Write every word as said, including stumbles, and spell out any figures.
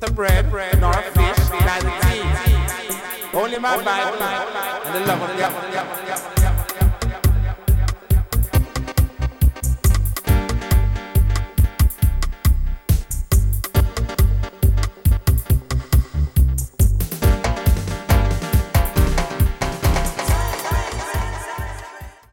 a bread, nor a fish, neither tea. Only my Bible and the love of God.